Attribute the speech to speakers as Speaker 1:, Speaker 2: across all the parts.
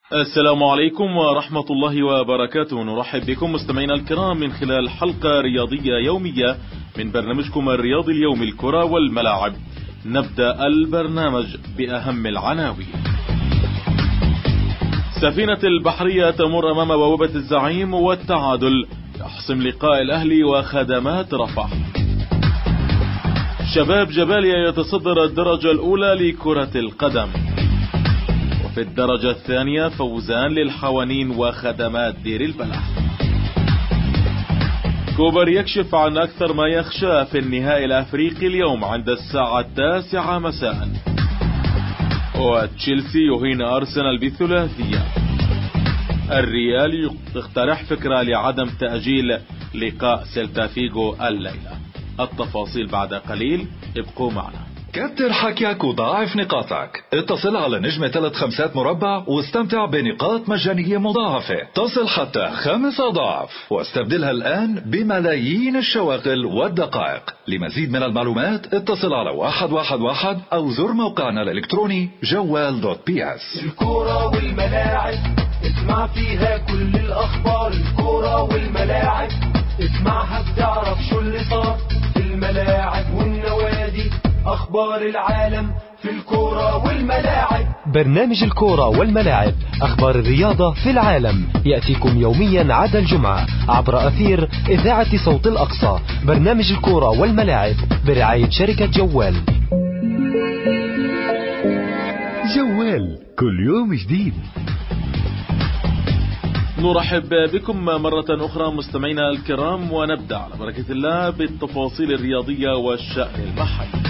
Speaker 1: السلام عليكم ورحمة الله وبركاته. نرحب بكم مستمعينا الكرام من خلال حلقة رياضية يومية من برنامجكم الرياضي اليوم، الكرة والملاعب. نبدأ البرنامج بأهم العناوين. سفينة البحرية تمر أمام بوابة الزعيم والتعادل يحسم لقاء الأهلي وخدمات رفح. شباب جباليا يتصدر الدرجة الأولى لكرة القدم. في الدرجة الثانية فوزان للحوانين وخدمات دير البلح. كوبر يكشف عن أكثر ما يخشى في النهائي الأفريقي اليوم عند الساعة 9 مساء. وتشيلسي يهين أرسنال بثلاثية. الريال يقترح فكرة لعدم تأجيل لقاء سيلتا فيغو الليلة. التفاصيل بعد قليل، ابقوا معنا.
Speaker 2: كتر حكيك وضاعف نقاطك. اتصل على نجمة 3 مربع واستمتع بنقاط مجانية مضاعفة تصل حتى 5 أضعاف، واستبدلها الآن بملايين الشواغل والدقائق. لمزيد من المعلومات اتصل على 111 أو زر موقعنا الإلكتروني جوال.bs.
Speaker 3: الكرة والملاعب اسمع فيها كل الأخبار. الكرة والملاعب اسمعها بتعرف شو اللي صار في الملاعب والنوادي. أخبار العالم في الكرة والملاعب.
Speaker 4: برنامج الكرة والملاعب، أخبار الرياضة في العالم، يأتيكم يوميا عدا الجمعة عبر أثير إذاعة صوت الأقصى. برنامج الكرة والملاعب برعاية شركة جوال.
Speaker 5: جوال، كل يوم جديد.
Speaker 1: نرحب بكم مرة أخرى مستمعينا الكرام، ونبدأ على بركة الله بالتفاصيل الرياضية والشأن المحلي.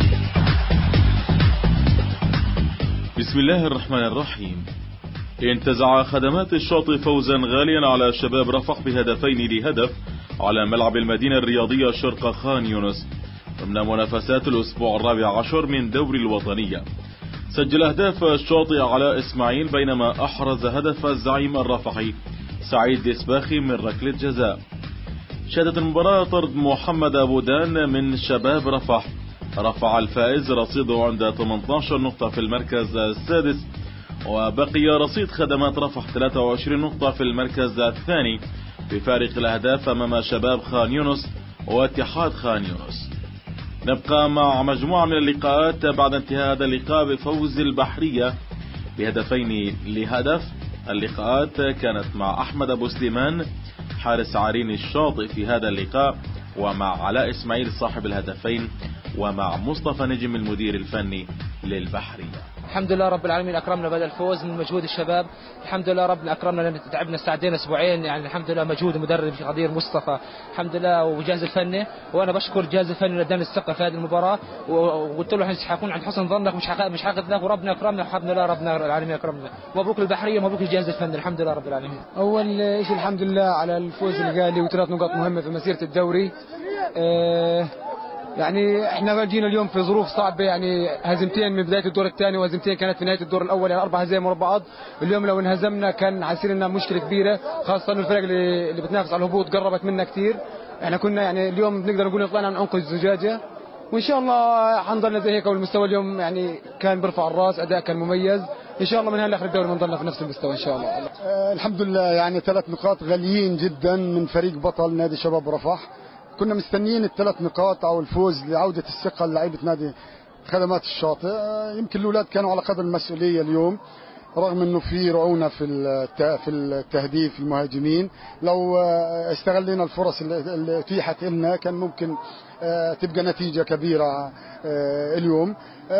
Speaker 1: بسم الله الرحمن الرحيم. انتزع خدمات الشاطئ فوزا غاليا على شباب رفح ب2-0 على ملعب المدينة الرياضية شرق خان يونس ضمن منافسات الأسبوع 14 من دوري الوطنية. سجل أهداف الشاطئ علاء إسماعيل، بينما أحرز هدف الزعيم الرفحي سعيد ديسباخي من ركلة جزاء. شهدت المباراة طرد محمد أبو دان من شباب رفح، رفع الفائز رصيده عند 18 نقطة في المركز السادس، وبقي رصيد خدمات رفح 23 نقطة في المركز الثاني بفارق الأهداف أمام شباب خان يونس واتحاد خان يونس. نبقى مع مجموعة من اللقاءات بعد انتهاء هذا اللقاء بفوز البحرية ب2-0. اللقاءات كانت مع أحمد أبو سليمان حارس عرين الشاطئ في هذا اللقاء، ومع علاء إسماعيل صاحب الهدفين، ومع مصطفى نجم المدير الفني للبحرية.
Speaker 6: الحمد لله رب العالمين أكرمنا بدل الفوز من مجهود الشباب. الحمد لله ربنا أكرمنا لأن تعبنا ساعتين أسبوعين، يعني الحمد لله مجهود المدرب قدير مصطفى الحمد لله والجهاز الفني. وأنا بشكر الجهاز الفني اللي اداني الثقة في هذه المباراة، وقلت له حكون عند حسن ظنك، مش حققناك، وربنا أكرمنا الحمد لله رب العالمين أكرمنا. مبروك للبحرية، مبروك للجهاز الفني، الحمد لله رب العالمين.
Speaker 7: أول شيء الحمد لله على الفوز الغالي و3 نقاط مهمة في مسيرة الدوري. يعني احنا جينا اليوم في ظروف صعبة، يعني هزيمتين من بداية الدور الثاني وهزيمتين كانت في نهاية الدور الأول، يعني 4 هزايم ورا بعض. اليوم لو انهزمنا كان حيصير لنا مشكلة كبيرة، خاصة انه الفرق اللي بتنافس على الهبوط قربت منا كثير. احنا كنا يعني اليوم بنقدر نقول طلعنا من عنق الزجاجة، وان شاء الله حنضلنا زي هيك. والمستوى اليوم يعني كان برفع الراس، اداء كان مميز. ان شاء الله من هلا اخر الدوري بنضلنا في نفس المستوى ان شاء الله.
Speaker 8: الحمد لله، يعني 3 نقاط غاليين جدا من فريق بطل نادي شباب رفح. كنا مستنيين ال3 نقاط او الفوز لعودة الثقة للاعيبة نادي خدمات الشاطئ. يمكن الاولاد كانوا على قدر المسؤولية اليوم، رغم انه في رعونة في التهديف المهاجمين. لو استغلينا الفرص اللي اتيحت لنا كان ممكن تبقى نتيجة كبيرة اليوم.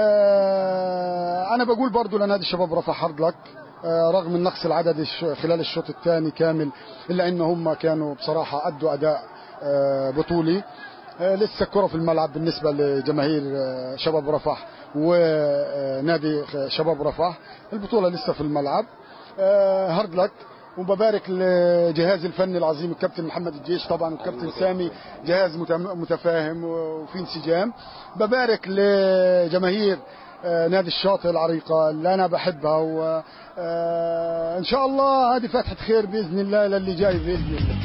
Speaker 8: انا بقول برضو لنادي الشباب رفح هارد لك، رغم النقص العددي خلال الشوط الثاني كامل، الا ان هم كانوا بصراحة ادوا اداء بطولي. لسه الكرة في الملعب بالنسبة لجماهير شباب رفح ونادي شباب رفح، البطولة لسه في الملعب. هارد لك، وببارك لجهاز الفني العظيم الكابتن محمد الجيش طبعا والكابتن سامي، جهاز متفاهم وفي انسجام. ببارك لجماهير نادي الشاطئ العريقة اللي أنا بحبها، وإن شاء الله هذه فتحة خير بإذن الله للي جاي بإذن الله.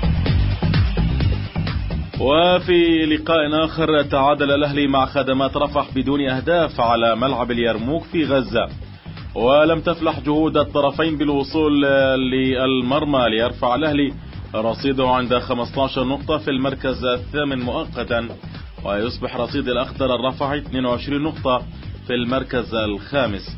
Speaker 1: وفي لقاء آخر تعادل الأهلي مع خدمات رفح بدون أهداف على ملعب اليرموك في غزة. ولم تفلح جهود الطرفين بالوصول للمرمى ليرفع الأهلي رصيده عند 15 نقطة في المركز الثامن مؤقتا، ويصبح رصيد الأخضر الرفحي 22 نقطة في المركز الخامس.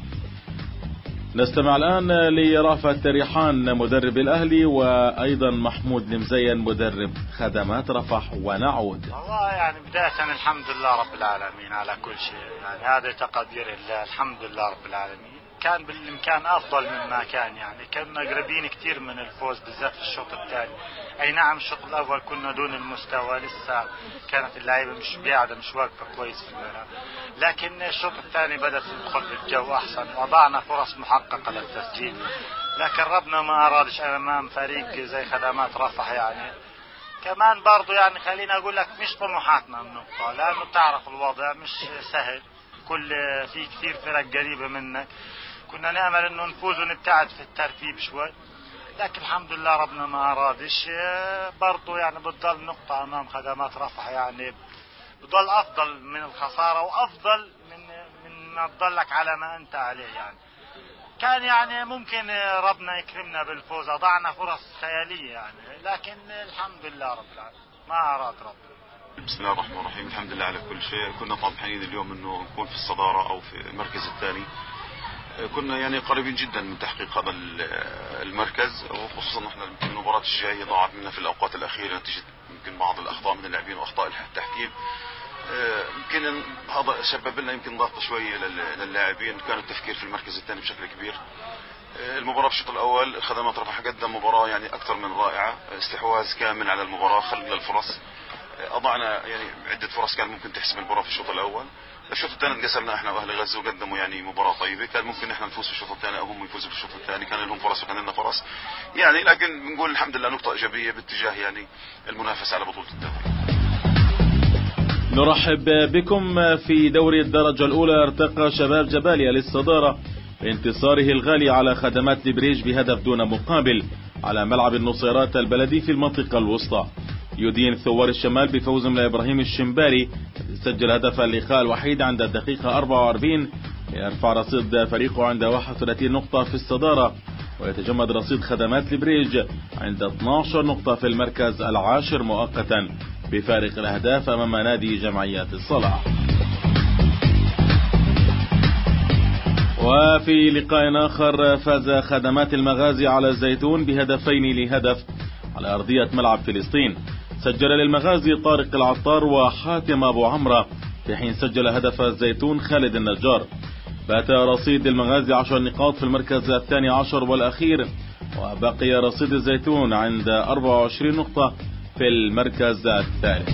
Speaker 1: نستمع الآن لرافت ريحان مدرب الأهلي وأيضا محمود المزين مدرب خدمات رفح، ونعود.
Speaker 9: والله يعني بداية الحمد لله رب العالمين على كل شيء، يعني هذا تقدير الله، الحمد لله رب العالمين. كان بالإمكان أفضل مما كان، يعني كنا قريبين كتير من الفوز بالذات في الشوط الثاني. أي نعم الشوط الأول كنا دون المستوى، لسه كانت اللعيبة مش قاعدة مش واقفة كويس في الملعب، لكن الشوط الثاني بدأت تدخل الجو أحسن وضعنا فرص محققة للتسجيل، لكن ربنا ما أرادش أمام فريق زي خدمات رفح. يعني كمان برضو يعني خلينا أقول لك مش طموحاتنا النقطة، لأنه تعرف الوضع مش سهل، في كثير فرق قريبة منك، كنا نأمل انه نفوز ونبتعد في الترتيب شوي، لكن الحمد لله ربنا ما ارادش. برضو يعني بتضل نقطة امام خدمات رفح، يعني بتضل افضل من الخسارة وافضل من ما تضلك على ما انت عليه. يعني كان يعني ممكن ربنا يكرمنا بالفوز، ضعنا فرص خيالية يعني، لكن الحمد لله رب العالمين ما اراد ربنا.
Speaker 10: بسم الله الرحمن الرحيم، الحمد لله على كل شيء. كنا طامحين اليوم انه نكون في الصدارة او في المركز الثاني، كنا يعني قريبين جدا من تحقيق هذا المركز، وخصوصا احنا المباراة الجاية ضاعت منا في الاوقات الاخيرة نتيجة يمكن بعض الاخطاء من اللاعبين واخطاء التحكيم. يمكن هذا سبب لنا يمكن ضغط شوية للاعبين، كان التفكير في المركز الثاني بشكل كبير. المباراة في الشوط الاول خدمات رفح قدم مباراة يعني اكثر من رائعة، استحواذ كامل على المباراة، خلق للفرص، اضعنا يعني عدة فرص كان ممكن تحسم المباراة في الشوط الاول. الشوط الثاني انقسمنا احنا واهل غزة وقدموا يعني مباراة طيبة، كان ممكن احنا نفوز في الشوط الثاني او هم يفوزوا في الشوط الثاني، كان لهم فرص وكان لنا فرص يعني، لكن بنقول الحمد لله نقطة ايجابية باتجاه يعني المنافسة على بطولة الدوري.
Speaker 1: نرحب بكم. في دوري الدرجة الأولى ارتقى شباب جباليا للصدارة بانتصاره الغالي على خدمات لبريج بهدف دون مقابل على ملعب النصيرات البلدي في المنطقة الوسطى. يدين ثوار الشمال بفوز من إبراهيم الشمباري، سجل هدف اللقاء الوحيد عند الدقيقة 44 ليرفع رصيد فريقه عند 31 نقطة في الصدارة، ويتجمد رصيد خدمات لبريج عند 12 نقطة في المركز العاشر مؤقتا بفارق الأهداف أمام نادي جمعيات الصلاح. وفي لقاء آخر فاز خدمات المغازي على الزيتون بهدفين لهدف على أرضية ملعب فلسطين. سجل للمغازي طارق العطار وحاتم أبو عمرة، في حين سجل هدف الزيتون خالد النجار. بات رصيد المغازي 10 نقاط في المركز الثاني عشر والأخير، وبقي رصيد الزيتون عند 24 نقطة في المركز الثالث.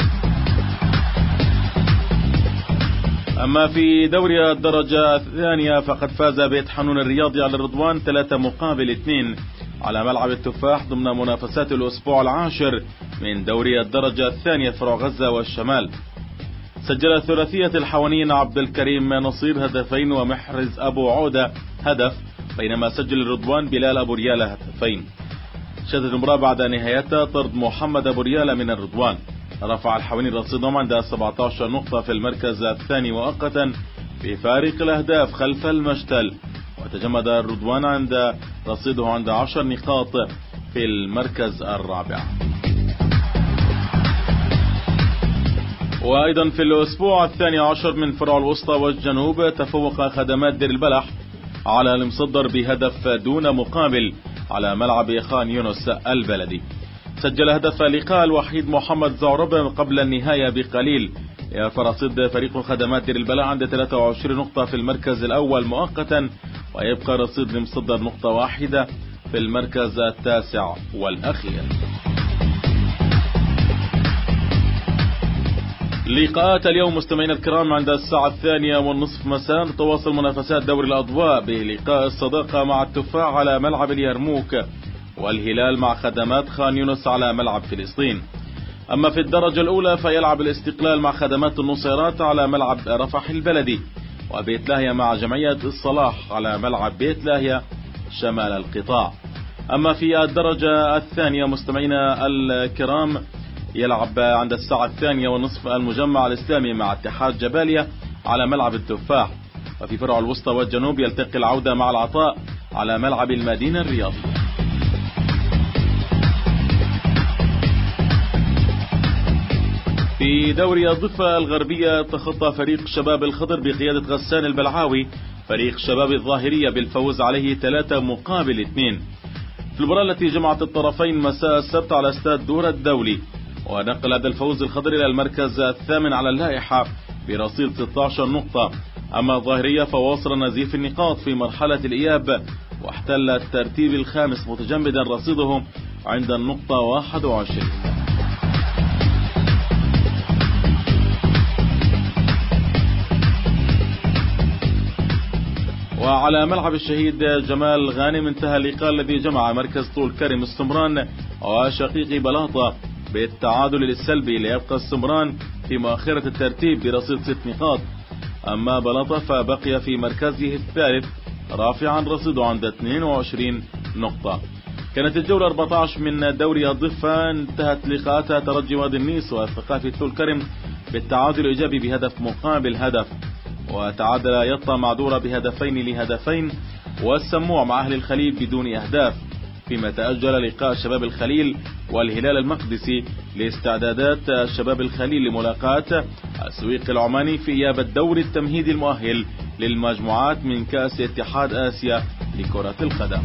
Speaker 1: أما في دوري الدرجة الثانية فقد فاز بيت حنون الرياضي على الرضوان 3-2 على ملعب التفاح ضمن منافسات الأسبوع العاشر من دوري الدرجة الثانية فرع غزة والشمال. سجل ثلاثية الحوانين عبد الكريم نصير هدفين ومحرز أبو عودة هدف، بينما سجل الرضوان بلال أبو ريالة هدفين. شهدت المباراة بعد نهايتها طرد محمد أبو ريالة من الرضوان. رفع الحوانين رصيدهم عند 17 نقطة في المركز الثاني مؤقتا بفارق الأهداف خلف المشتل، وتجمد الرضوان عند رصيده عند 10 نقاط في المركز الرابع. وأيضا في الأسبوع الثاني عشر من فروع الوسطى والجنوب تفوق خدمات دير البلح على المصدر بهدف دون مقابل على ملعب خان يونس البلدي. سجل هدف اللقاء الوحيد محمد زعرب قبل النهاية بقليل، يرفع رصيد فريق خدمات دير البلح عند 23 نقطة في المركز الأول مؤقتا، ويبقى رصيد المصدر نقطة واحدة في المركز التاسع والأخير. لقاءات اليوم مستمعين الكرام عند الساعة 2:30 مساء تواصل منافسات دوري الأضواء بلقاء الصداقة مع التفاح على ملعب اليرموك، والهلال مع خدمات خان يونس على ملعب فلسطين. أما في الدرجة الأولى فيلعب الاستقلال مع خدمات النصيرات على ملعب رفح البلدي، وبيت لاهيا مع جمعية الصلاح على ملعب بيت لاهيا شمال القطاع. أما في الدرجة الثانية مستمعينا الكرام يلعب عند الساعة 2:30 المجمع الإسلامي مع اتحاد جباليا على ملعب التفاح، وفي فرع الوسطى والجنوب يلتقي العودة مع العطاء على ملعب المدينة الرياضي. في دوري الضفة الغربية تخطى فريق شباب الخضر بقيادة غسان البلعاوي فريق شباب الظاهرية بالفوز عليه 3-2 في المباراة التي جمعت الطرفين مساء السبت على استاد دورة الدولي. ونقل هذا الفوز الخضر إلى المركز الثامن على اللائحة برصيد 16 نقطة. أما الظاهرية فواصل نزيف النقاط في مرحلة الإياب واحتل الترتيب الخامس متجمدا رصيده عند النقطة 21. وعلى ملعب الشهيد جمال غانم انتهى اللقاء الذي جمع مركز طول كرم السمران وشقيقي بلاطة بالتعادل السلبي، ليبقى السمران في مؤخرة الترتيب برصيد 6 نقاط. أما بلاطة فبقي في مركزه الثالث رافعا رصيده عند 22 نقطة. كانت الجولة 14 من دوري الضفة انتهت لقاءاتها ترجي وادي النيس والثقافي طول كرم بالتعادل الإيجابي بهدف مقابل هدف، وتعادل يطا معذورة ب2-2 والسموع مع أهل الخليل بدون أهداف، فيما تأجل لقاء شباب الخليل والهلال المقدسي لاستعدادات شباب الخليل لملاقاة السويق العماني في إياب الدور التمهيدي المؤهل للمجموعات من كأس اتحاد آسيا لكرة القدم.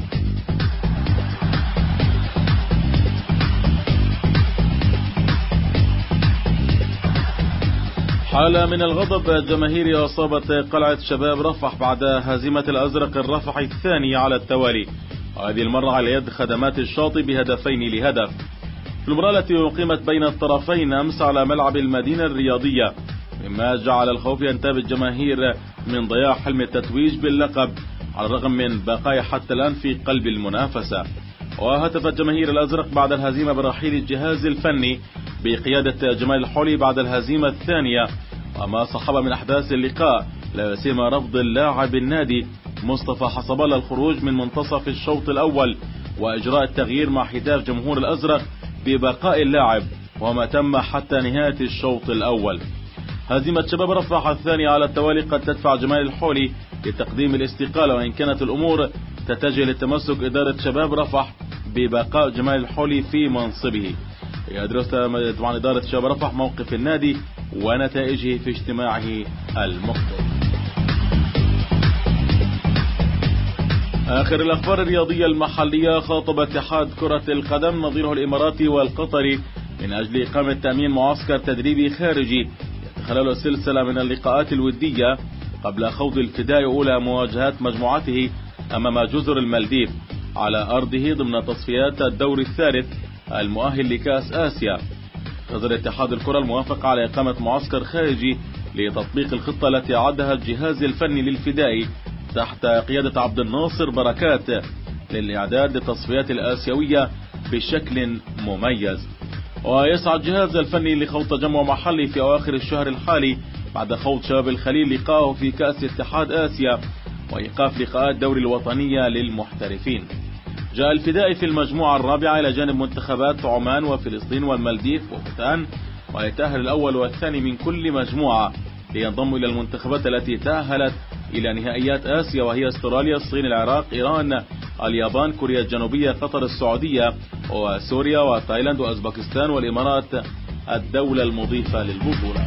Speaker 1: حالة من الغضب جماهيري أصابت قلعة شباب رفح بعد هزيمة الأزرق الرفحي الثاني على التوالي، وهذه المرة على يد خدمات الشاطئ ب2-0. في المباراة التي أقيمت بين الطرفين أمس على ملعب المدينة الرياضية، مما جعل الخوف ينتاب الجماهير من ضياع حلم التتويج باللقب على الرغم من بقايا حتى الآن في قلب المنافسة. وهتفت جماهير الأزرق بعد الهزيمة برحيل الجهاز الفني بقيادة جمال الحولي بعد الهزيمة الثانية، وما صحب من أحداث اللقاء لا سيما رفض اللاعب النادي مصطفى حسب الله الخروج من منتصف الشوط الأول وإجراء التغيير مع حداف جمهور الأزرق ببقاء اللاعب، وما تم حتى نهاية الشوط الأول. هزيمة شباب رفح الثانية على التوالي قد تدفع جمال الحولي لتقديم الاستقالة، وإن كانت الأمور تتجه لتمسك إدارة شباب رفح ببقاء جمال الحولي في منصبه. يدرس طبعا إدارة شباب رفح موقف النادي ونتائجه في اجتماعه المقبل. آخر الأخبار الرياضية المحلية، خاطب اتحاد كرة القدم نظيره الإماراتي والقطري من أجل إقامة تأمين معسكر تدريبي خارجي يتخلل سلسلة من اللقاءات الودية قبل خوض الفداء أولى مواجهات مجموعته أمام جزر المالديف على أرضه ضمن تصفيات الدور الثالث المؤهل لكأس آسيا. نظر اتحاد الكرة الموافقة على إقامة معسكر خارجي لتطبيق الخطة التي أعدها الجهاز الفني للفداء تحت قيادة عبد الناصر بركات للإعداد للتصفيات الآسيوية بشكل مميز. ويسعى الجهاز الفني لخوض تجمع محلي في أواخر الشهر الحالي بعد خوض شباب الخليل لقاءه في كأس اتحاد آسيا وإيقاف لقاءات دوري الوطنية للمحترفين. جاء الفداء في المجموعة الرابعة إلى جانب منتخبات عمان وفلسطين والمالديف وبوتان، ويتأهل الأول والثاني من كل مجموعة لينضم إلى المنتخبات التي تأهلت إلى نهائيات آسيا، وهي استراليا، الصين، العراق، إيران، اليابان، كوريا الجنوبية، قطر، السعودية وسوريا وتايلاند وأوزبكستان والإمارات الدولة المضيفة للبطولة.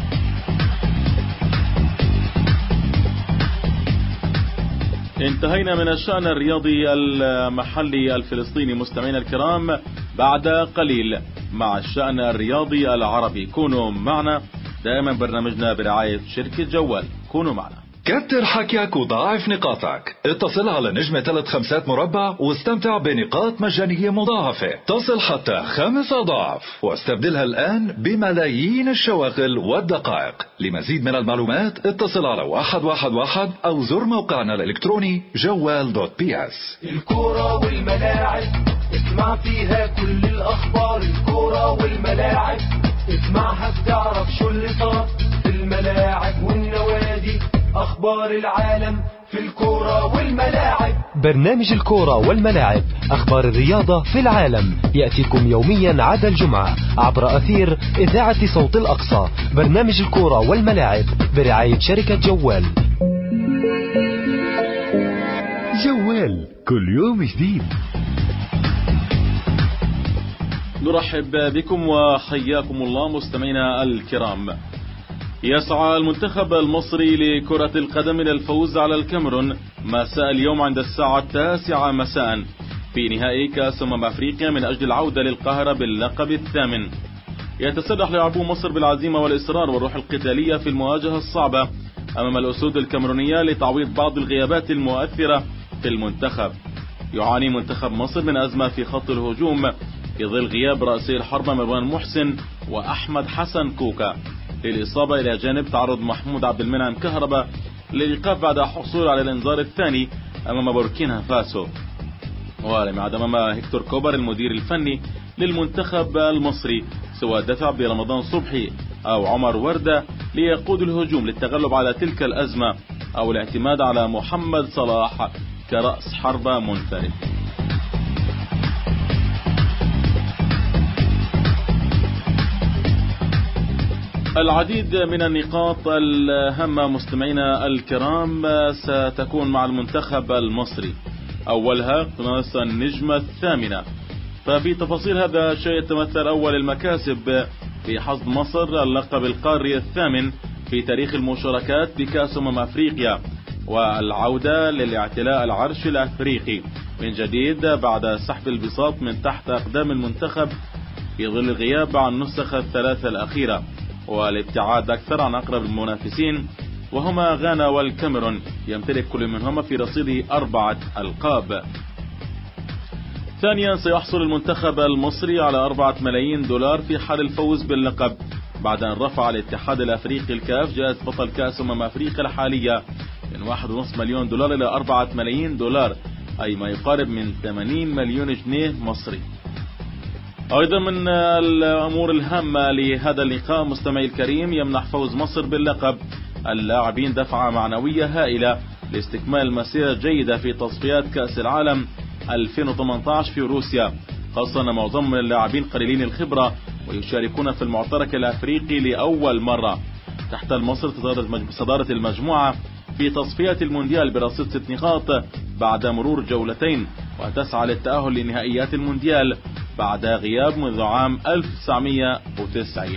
Speaker 1: انتهينا من الشأن الرياضي المحلي الفلسطيني مستمعينا الكرام، بعد قليل مع الشأن الرياضي العربي. كونوا معنا دائما، برنامجنا برعاية شركة جوال. كونوا معنا.
Speaker 2: كتر حكيك وضاعف نقاطك. اتصل على نجمة 3 مربع واستمتع بنقاط مجانية مضاعفة. تصل حتى 5 أضعاف واستبدلها الآن بملايين الشواغل والدقائق. لمزيد من المعلومات اتصل على 111 أو زر موقعنا الإلكتروني جوال.ps.
Speaker 3: الكرة والملاعب اسمع فيها كل الأخبار. الكرة والملاعب اسمعها بتعرف شو اللي صار في الملاعب والنوادي. أخبار العالم في الكرة والملاعب.
Speaker 4: برنامج الكرة والملاعب، أخبار الرياضة في العالم، يأتيكم يوميا عدا الجمعة عبر أثير إذاعة صوت الأقصى. برنامج الكرة والملاعب برعاية شركة جوال.
Speaker 5: جوال كل يوم جديد.
Speaker 1: نرحب بكم وحياكم الله مستمعينا الكرام. يسعى المنتخب المصري لكرة القدم إلى الفوز على الكاميرون مساء اليوم عند الساعة 9 مساء في نهائي كأس أفريقيا من أجل العودة للقاهرة باللقب الثامن. يتسلح لاعبو مصر بالعزيمة والإصرار والروح القتالية في المواجهة الصعبة أمام الأسود الكاميرونية لتعويض بعض الغيابات المؤثرة في المنتخب. يعاني منتخب مصر من أزمة في خط الهجوم في ظل غياب رأسي الحربة مروان محسن وأحمد حسن كوكا للإصابة، إلى جانب تعرض محمود عبد المنعم كهربا للإيقاف بعد حصول على الإنذار الثاني أمام بوركينا فاسو. ولم يعد أمام هيكتور كوبر المدير الفني للمنتخب المصري سواء دفع برمضان صبحي أو عمر وردة ليقود الهجوم للتغلب على تلك الأزمة أو الاعتماد على محمد صلاح كرأس حربة منفرد. العديد من النقاط الهامة مستمعينا الكرام ستكون مع المنتخب المصري. أولها قناص النجمة الثامنة، ففي تفاصيل هذا الشيء يتمثل أول المكاسب في حصد مصر اللقب القاري الثامن في تاريخ المشاركات بكأس أفريقيا والعودة للاعتلاء العرش الأفريقي من جديد بعد سحب البساط من تحت أقدام المنتخب في ظل الغياب عن النسخة الثلاثة الأخيرة والابتعاد أكثر عن أقرب المنافسين وهما غانا والكاميرون، يمتلك كل منهما في رصيده 4 ألقاب. ثانيا سيحصل المنتخب المصري على 4 ملايين دولار في حال الفوز باللقب بعد أن رفع الاتحاد الأفريقي الكاف جائزة بطل كأس أفريقيا الحالية من 1.5 مليون دولار إلى 4 ملايين دولار، أي ما يقارب من 80 مليون جنيه مصري. أيضا من الأمور الهامة لهذا اللقاء مستمعي الكريم، يمنح فوز مصر باللقب اللاعبين دفعة معنوية هائلة لاستكمال المسيرة الجيدة في تصفيات كأس العالم 2018 في روسيا، خاصة أن معظم اللاعبين قليلين الخبرة ويشاركون في المعترك الأفريقي لأول مرة. تحتل مصر صدارة المجموعة في تصفيات المونديال برصيد 6 نقاط بعد مرور جولتين، وتسعى للتأهل لنهائيات المونديال بعد غياب منذ عام 1990.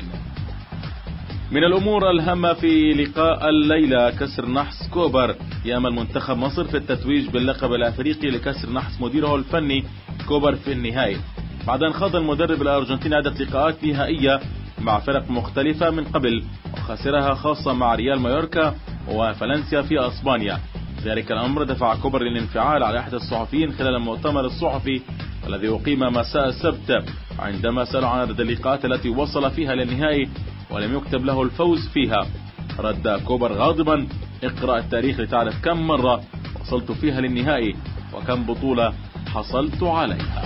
Speaker 1: من الأمور الهامة في لقاء الليلة كسر نحس كوبر. يأمل منتخب مصر في التتويج باللقب الأفريقي لكسر نحس مديره الفني كوبر في النهائي بعد أن خاض المدرب الأرجنتيني عدة لقاءات نهائية مع فرق مختلفة من قبل وخسرها، خاصة مع ريال مايوركا وفالنسيا في أسبانيا. ذلك الأمر دفع كوبر للانفعال على أحد الصحفيين خلال المؤتمر الصحفي الذي أقيم مساء السبت عندما سأل عن عدد اللقاءات التي وصل فيها للنهائي ولم يكتب له الفوز فيها. رد كوبر غاضبا: اقرأ التاريخ لتعرف كم مرة وصلت فيها للنهائي وكم بطولة حصلت عليها.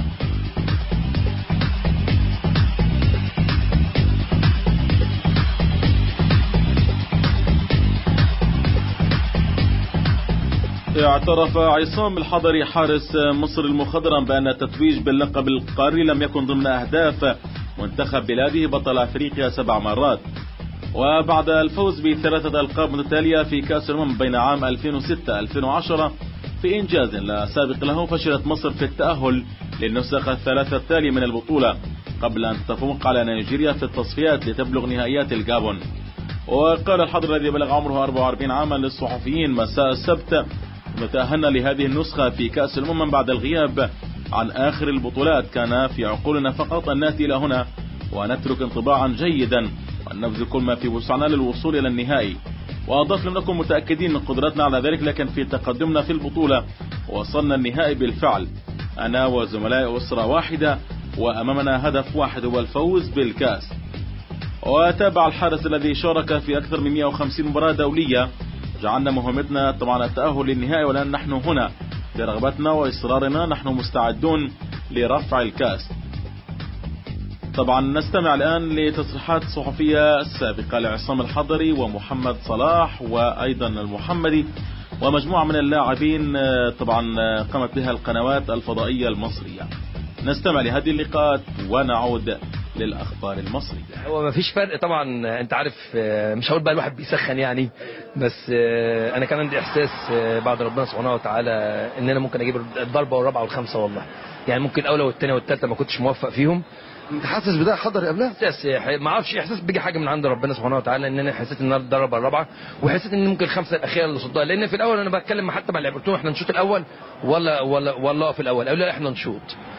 Speaker 1: اعترف عصام الحضري حارس مصر المخضرم بأن التتويج باللقب القاري لم يكن ضمن أهداف منتخب بلاده بطل أفريقيا 7 مرات. وبعد الفوز ب3 ألقاب متتالية في كأس الأمم بين عام 2006-2010 في إنجاز لا سابق له، فشلت مصر في التأهل للنسخة الثلاثة التالية من البطولة قبل أن تتفوق على نيجيريا في التصفيات لتبلغ نهائيات الجابون. وقال الحضري الذي بلغ عمره 44 عاما للصحفيين مساء السبت: تأهلنا لهذه النسخة في كأس الأمم بعد الغياب عن آخر البطولات، كان في عقولنا فقط أن نأتي إلى هنا ونترك انطباعا جيدا وأن نبذل كل ما في وسعنا للوصول إلى النهائي. وأضاف: لم نكن متأكدين من قدرتنا على ذلك، لكن في تقدمنا في البطولة وصلنا النهائي بالفعل، أنا وزملائي أسرة واحدة وأمامنا هدف واحد هو الفوز بالكأس. وتابع الحارس الذي شارك في أكثر من 150 مباراة دولية: جعلنا مهمتنا طبعا التأهل للنهائي، ولأن نحن هنا برغبتنا وإصرارنا نحن مستعدون لرفع الكأس. طبعا نستمع الآن لتصريحات صحفية السابقة لعصام الحضري ومحمد صلاح وأيضا المحمدي ومجموعة من اللاعبين طبعا قامت بها القنوات الفضائية المصرية. نستمع لهذه اللقاءات ونعود للأخبار المصرية.
Speaker 11: هو مفيش فرق طبعا، انت عارف، مش هقول بقى الواحد بيسخن يعني، بس انا كان عندي احساس بعد ربنا سبحانه وتعالى ان انا ممكن اجيب الضربه والرابعه والخامسه والله، يعني ممكن الاولى والثانيه والثالثه ما كنتش موفق فيهم.
Speaker 12: انت حاسس بده حضري قبلها؟
Speaker 11: احساس ما اعرفش، احساس بيجي حاجه من عند ربنا سبحانه وتعالى، ان انا حسيت ان انا الضربه الرابعه، وحسيت ان ممكن الخمسه الاخيره اللي صدها، لان في الاول انا بتكلم حتى مع اللعيبه قلت لهم احنا نشوط الاول ولا في الاول، قالوا لا احنا نشوط.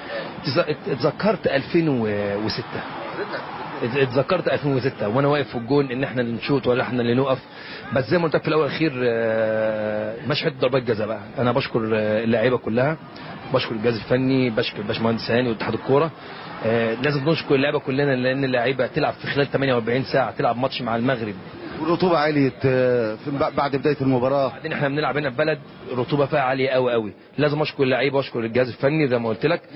Speaker 11: اتذكرت 2006 اتذكرت 2006 وانا واقف في الجون ان احنا اللي نشوط ولا احنا اللي نوقف، بس زي ما قلت لك في الاول الاخير مش حته ضربات جزاء بقى. انا بشكر اللعيبه كلها، بشكر الجهاز الفني، بشكر الباشمهندس هاني واتحاد الكوره. لازم نشكر اللعيبه كلنا، لان اللعيبه تلعب في خلال 48 ساعه، تلعب ماتش مع المغرب
Speaker 12: والرطوبه عاليه بعد بدايه المباراه.
Speaker 11: بعدين احنا بنلعب هنا في بلد الرطوبه فيها عاليه قوي قوي. لازم اشكر اللعيبه واشكر الجهاز الفني زي ما قلت لك.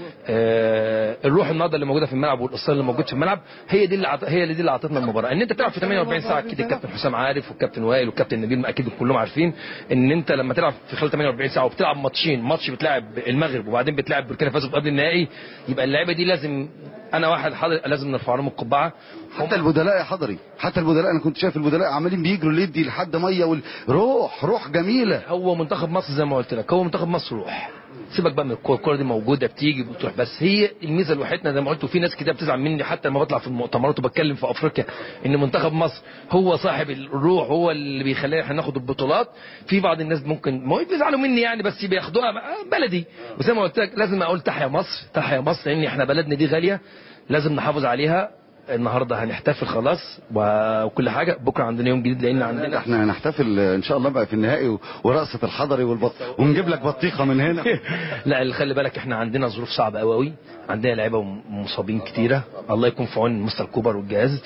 Speaker 11: الروح النهارده اللي موجوده في الملعب والاصرار اللي موجود في الملعب هي دي اللي عطتنا المباراه. ان انت تلعب في 48 ساعه، اكيد الكابتن حسام عارف والكابتن وائل والكابتن نبيل اكيد كلهم عارفين ان انت لما تلعب في خلال 48 ساعه وبتلعب ماتشين، ماتش بتلعب المغرب وبعدين بتلعب بوركينا فاسو قبل النهائي، يبقى اللعيبه دي لازم انا واحد حاضر لازم نرفع لهم القبعه.
Speaker 12: حتى البدلاء يا حضري، حتى البدلاء انا كنت شايف البدلاء عمالين بيجروا ليدي لحد ميه روح جميله.
Speaker 11: هو منتخب مصر زي ما قلت لك، هو منتخب مصر روح. سيبك بقى من الكوره دي موجوده بتيجي بتروح، بس هي الميزه الوحيده زي ما قلت، وفي ناس كتير بتزعل مني حتى لما بطلع في المؤتمرات وبتكلم في افريقيا ان منتخب مصر هو صاحب الروح، هو اللي بيخلينا احنا ناخد البطولات. في بعض الناس ممكن ما يزعلوا مني يعني، بس بياخدوها بلدي. وزي ما قلت لك لازم اقول تحيا مصر، تحيا مصر، لان احنا بلدنا دي غاليه لازم نحافظ عليها. النهارده هنحتفل خلاص وكل حاجه، بكره عندنا يوم جديد لان عندنا
Speaker 12: احنا هنحتفل ان شاء الله بقى في النهائي ورقصه الحضري ونجيب لك بطيخه من هنا.
Speaker 11: لا خلي بالك احنا عندنا ظروف صعبه قوي، عندنا لعيبه مصابين كتيره، الله يكون في عون مستر كوبر والجهاز.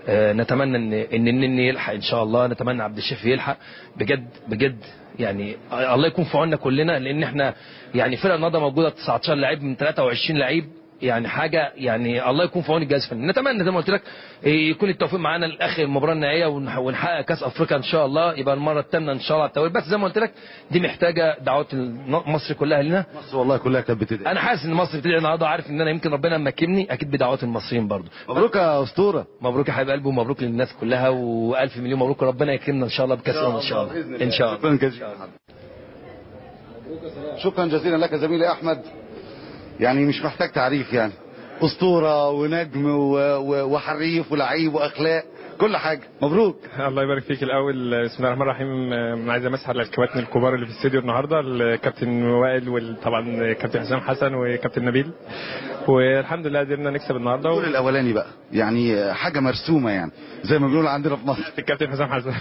Speaker 11: نتمنى ان يلحق ان شاء الله، نتمنى عبد الشافي يلحق بجد يعني. الله يكون في عوننا كلنا، لان احنا يعني فرقه النهارده موجوده 19 لعيب من 23 لعيب، يعني حاجه يعني الله يكون في عون الجهاز الفني. نتمنى زي ما قلت لك يكون التوفيق معانا لاخر المباراه النهائيه ونحقق كاس افريقيا ان شاء الله، يبقى المره الثامنه ان شاء الله على التوالي. بس زي ما قلت لك دي محتاجه دعوات مصر كلها لنا.
Speaker 12: مصر والله كلها كانت بتدعي.
Speaker 11: انا حاسس ان مصر بتدعي النهارده، عارف ان انا يمكن ربنا مكنني اكيد بدعوات المصريين برضو.
Speaker 12: مبروك يا اسطوره،
Speaker 11: مبروك يا حبيب قلبي، ومبروك للناس كلها، والف مليون مبروك، وربنا يكرمنا ان شاء الله بكاس ان شاء الله ان شاء الله.
Speaker 12: شكرا جزيلا لك زميلي احمد، يعني مش محتاج تعريف، يعني اسطوره ونجم وحريف ولعيب واخلاق كل حاجه. مبروك.
Speaker 13: الله يبارك فيك. الاول بسم الله الرحمن الرحيم، انا عايز امسح على الكباتن الكبار اللي في الاستوديو النهارده، الكابتن وائل وطبعا الكابتن حسام حسن وكابتن نبيل، والحمد لله قدرنا نكسب النهارده.
Speaker 12: الجول الاولاني بقى يعني حاجه مرسومه، يعني زي ما بنقول عندنا في مصر.
Speaker 13: الكابتن حسام حسن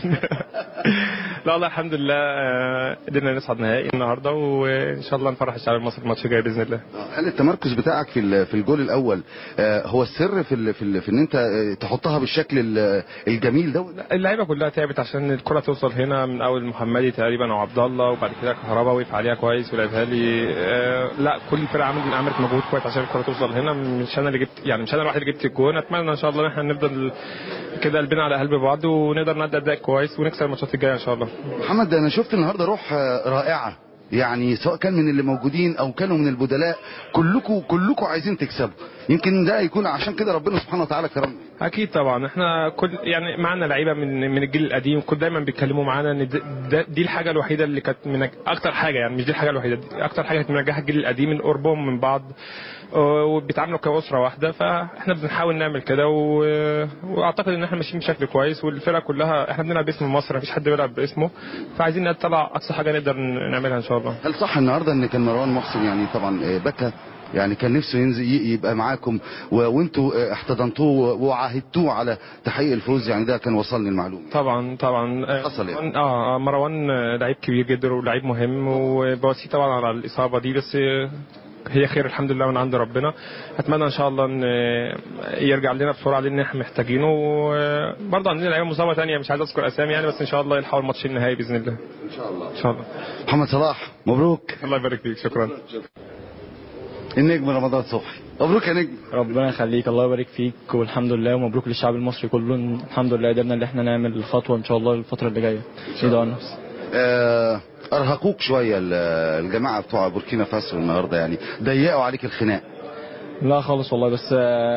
Speaker 13: لا والله الحمد لله قدرنا نصعد نهائي النهارده، وان شاء الله نفرح الشعب المصري الماتش الجاي باذن الله.
Speaker 12: هل التمركز بتاعك في الجول الاول هو السر في ان انت تحطها بالشكل الجميل ده؟
Speaker 13: اللعيبه كلها تعبت عشان الكره توصل هنا، من اول محمدي تقريبا او عبد الله، وبعد كده كهربا وقف عليها كويس ولعبها لي. لا كل الفرقه عملت مجهود كويس عشان الكره توصل هنا. مش انا اللي جبت، يعني مش انا الواحد اللي جبت الجون. اتمنى ان شاء الله ان احنا نفضل كده قلبنا على قلب بعض، ونقدر نأدي اداء كويس ونكسب الماتشات الجايه ان شاء الله.
Speaker 12: محمد انا شفت النهارده روح رائعه، يعني سواء كان من اللي موجودين او كانوا من البدلاء، كلكم عايزين تكسبوا. يمكن ده يكون عشان كده ربنا سبحانه وتعالى كرمنا.
Speaker 13: اكيد طبعا، احنا كل يعني معنا لعيبه من الجيل القديم، كل دايما بيتكلموا معانا ان دي الحاجه الوحيده اللي كانت اكتر حاجه، يعني مش دي الحاجه الوحيده، دي اكتر حاجه كانت منجحه الجيل القديم، من قربهم من بعض وبيتعاملوا كأسرة واحدة. فاحنا بنحاول نعمل كده، واعتقد ان احنا ماشيين بشكل كويس، والفرقه كلها احنا بنلعب باسم مصر، مفيش حد بيلعب باسمه، فعايزين نطلع اقصى حاجه نقدر نعملها ان شاء الله.
Speaker 12: هل صح النهارده ان كان مروان محسن يعني طبعا بكى، يعني كان نفسه ينزل يبقى معاكم وانتوا احتضنتوه وعاهدتوه على تحقيق الفوز، يعني ده كان وصلني المعلومه؟
Speaker 13: طبعا
Speaker 12: حصل يعني.
Speaker 13: مروان لعيب كبير جدا ولعيب مهم، وبواسيه طبعا على الاصابه دي، بس هي خير الحمد لله من عند ربنا. اتمنى ان شاء الله ان يرجع لنا بسرعه لان احنا محتاجينه. وبرضه عندنا لعيبه مصابه ثانيه مش عايز اذكر اسامي يعني، بس ان شاء الله يلحقوا الماتش النهائي باذن الله
Speaker 12: ان شاء الله.
Speaker 13: ان شاء الله.
Speaker 12: محمد صلاح مبروك.
Speaker 13: الله يبارك فيك. شكرا.
Speaker 12: النجم رمضان صبحي مبروك يا نجم.
Speaker 14: ربنا يخليك، الله يبارك فيك، والحمد لله، ومبروك للشعب المصري كله. الحمد لله قدرنا ان احنا نعمل الخطوه ان شاء الله الفتره اللي جايه.
Speaker 12: ارهقوك شويه الجماعه بتوع بوركينا فاسو النهارده، يعني ضيقوا عليك الخناق.
Speaker 14: لا خالص والله، بس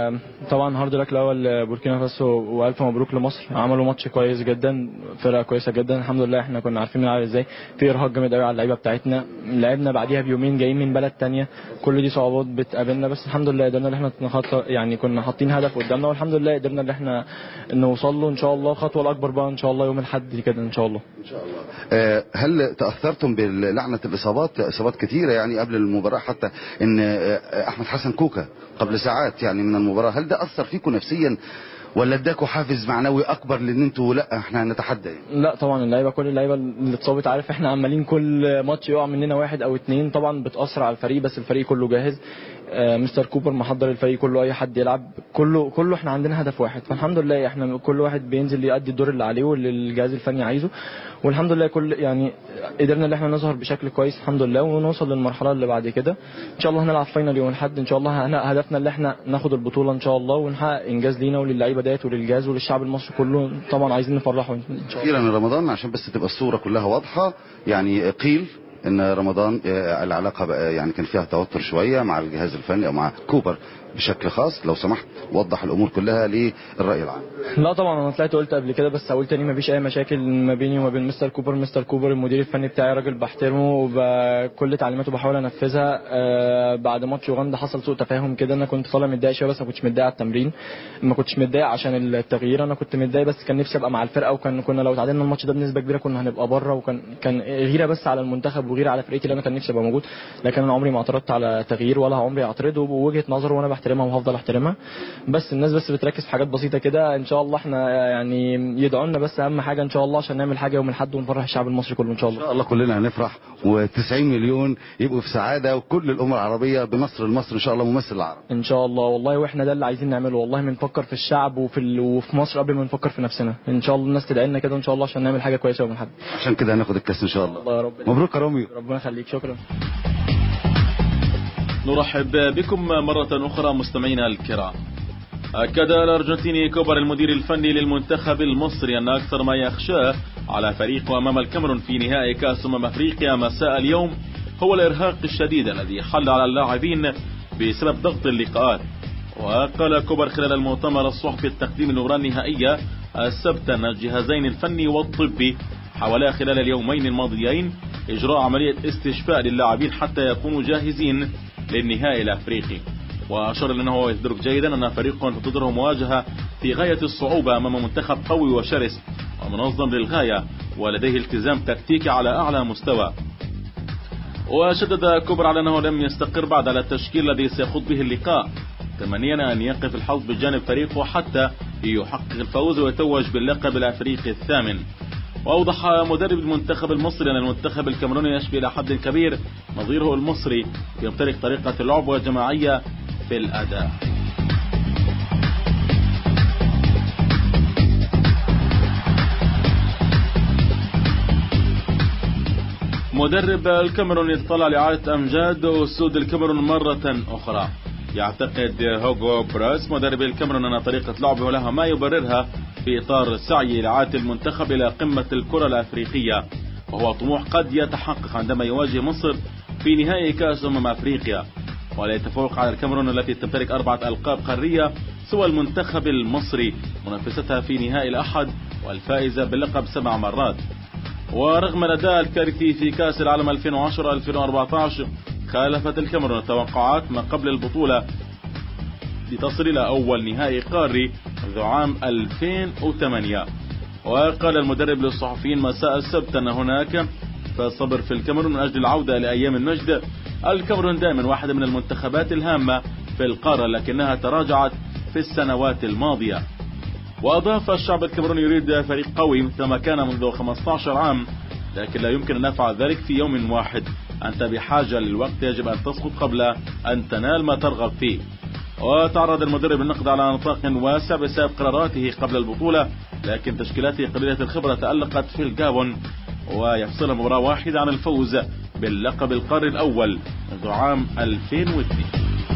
Speaker 14: طبعا هارد لك الاول بوركينا فاسو والف مبروك لمصر. عملوا ماتش كويس جدا، فرقه كويسه جدا الحمد لله. احنا كنا عارفين نلعب ازاي، في ارهاق جامد قوي على اللعيبه بتاعتنا. لعبنا بعديها بيومين جايين من بلد تانية، كل دي صعوبات بتقابلنا، بس الحمد لله قدرنا ان احنا نتخطى. يعني كنا حاطين هدف قدامنا والحمد لله قدرنا ان احنا نوصل له ان شاء الله. خطوه الاكبر بقى ان شاء الله يوم الاحد كده ان شاء الله.
Speaker 12: ان شاء الله. هل تاثرتم بلعنه اصابات كثيره يعني قبل المباراه، حتى ان احمد حسن كوكا قبل ساعات يعني من المباراه، هل ده اثر فيكم نفسيا ولا اداكوا حافز معنوي اكبر لان انتوا لا احنا هنتحدى يعني؟
Speaker 14: لا طبعا اللعيبه، كل اللعيبه اللي اتصابت، عارف احنا عمالين كل ماتش يقع مننا واحد او اتنين، طبعا بتاثر على الفريق، بس الفريق كله جاهز. مستر كوبر محضر الفريق كله، اي حد يلعب كله احنا عندنا هدف واحد، فالحمد لله احنا كل واحد بينزل يؤدي الدور اللي عليه واللي الجهاز الفني عايزه، والحمد لله كل يعني قدرنا ان احنا نظهر بشكل كويس الحمد لله، ونوصل للمرحله اللي بعد كده ان شاء الله. هنلعب فاينل يوم الاحد ان شاء الله. هدفنا اللي احنا ناخد البطوله ان شاء الله، ونحقق انجاز لينا وللعيبه ديت وللجهاز وللشعب المصري كله، طبعا عايزين نفرحه ان شاء الله.
Speaker 12: اخيرا رمضان، عشان بس تبقى الصوره كلها واضحه، يعني قيل ان رمضان العلاقه بقى يعني كان فيها توتر شويه مع الجهاز الفني او مع كوبر بشكل خاص، لو سمحت وضح الامور كلها للراي العام.
Speaker 14: لا طبعا انا طلعت قلت قبل كده، بس اقول تاني مفيش اي مشاكل ما بيني وما بين مستر كوبر. مستر كوبر المدير الفني بتاعي، راجل بحترمه وكل تعليماته بحاول انفذها. بعد ماتش اوغندا حصل سوء تفاهم كده، انا كنت طالع متضايق شويه، بس ما كنتش متضايق على التمرين، ما كنتش متضايق عشان التغيير، انا كنت متضايق بس كان نفسي ابقى مع الفرقه، كنا لو تعادلنا الماتش ده بنسبه كبيره كنا هنبقى بره، كان غيره بس على المنتخب وغيره على فرقتي اللي انا كان نفسي ابقى موجود. لكن انا عمري ما اعترضت على تغيير ولا عمري اعترض، ووجهه نظره وانا بحترمها وهفضل احترمها. بس الناس بس بتركز في حاجات بسيطه كده، ان شاء الله احنا يعني يدعوا لنا بس اهم حاجه ان شاء الله عشان نعمل حاجه يوم الاحد ونفرح الشعب المصري كله ان شاء الله.
Speaker 12: ان شاء الله كلنا هنفرح، و90 مليون يبقوا في سعاده، وكل الامه العربيه بمصر المصر ان شاء الله ممثل العرب
Speaker 14: ان شاء الله والله، واحنا ده اللي عايزين نعمله والله، بنفكر في الشعب وفي مصر قبل ما نفكر في نفسنا. ان شاء الله الناس تدعي لنا كده ان شاء الله عشان نعمل حاجه كويسه يوم الاحد،
Speaker 12: عشان كده هناخد الكاس ان شاء الله.
Speaker 14: الله يا رب.
Speaker 12: مبروك يا روميو.
Speaker 14: ربنا يخليك، شكرا.
Speaker 1: نرحب بكم مرة أخرى مستمعينا الكرام. أكد الأرجنتيني كوبر المدير الفني للمنتخب المصري أن أكثر ما يخشاه على فريقه أمام الكاميرون في نهائي كأس أفريقيا مساء اليوم هو الإرهاق الشديد الذي حل على اللاعبين بسبب ضغط اللقاءات. وقال كوبر خلال المؤتمر الصحفي التقديم المباراة النهائية السبت أن الجهازين الفني والطبي حاولا خلال اليومين الماضيين إجراء عملية استشفاء للاعبين حتى يكونوا جاهزين للنهائي الأفريقي. وأشار أنه يدرك جيدا أن فريق تنتظره مواجهة في غاية الصعوبة أمام منتخب قوي وشرس ومنظم للغاية ولديه التزام تكتيكي على أعلى مستوى. وشدد كوبر على أنه لم يستقر بعد على التشكيل الذي سيخوض به اللقاء، تمنيا أن يقف الحظ بجانب فريقه حتى يحقق الفوز ويتوج باللقب الأفريقي الثامن. وأوضح مدرب المنتخب المصري أن المنتخب الكاميروني يشبه إلى حد كبير نظيره المصري، يمتلك طريقة اللعب وجماعية في الأداء. مدرب الكاميرون يتطلع لإعادة أمجاد أسود الكاميرون مرة أخرى. يعتقد هوغو براس مدرب الكاميرون أن طريقة لعبه لها ما يبررها في إطار السعي لإعادة المنتخب إلى قمة الكرة الأفريقية، وهو طموح قد يتحقق عندما يواجه مصر في نهائي كأس أفريقيا. ولا يتفوق على الكاميرون التي تمتلك 4 ألقاب قارية سوى المنتخب المصري، منافستها في نهائي الأحد والفائزة باللقب 7 مرات. ورغم الأداء الكارثي في كأس العالم 2010-2014 خالفت الكاميرون التوقعات ما قبل البطولة لتصل إلى أول نهائي قاري منذ عام 2008. وقال المدرب للصحفيين مساء السبت أن هناك فالصبر في الكاميرون من أجل العودة لأيام المجد. الكاميرون دائما واحدة من المنتخبات الهامة في القارة لكنها تراجعت في السنوات الماضية. وأضاف الشعب الكاميروني يريد فريق قوي مثل ما كان منذ 15 عام، لكن لا يمكن أن نفعل ذلك في يوم واحد. أنت بحاجة للوقت، يجب أن تسقط قبل أن تنال ما ترغب فيه. وتعرض المدرب للنقد على نطاق واسع بسبب قراراته قبل البطولة، لكن تشكيلاته قليلة الخبرة تألقت في الجابون ويفصل مباراة واحدة عن الفوز باللقب القاري الأول منذ عام 2002.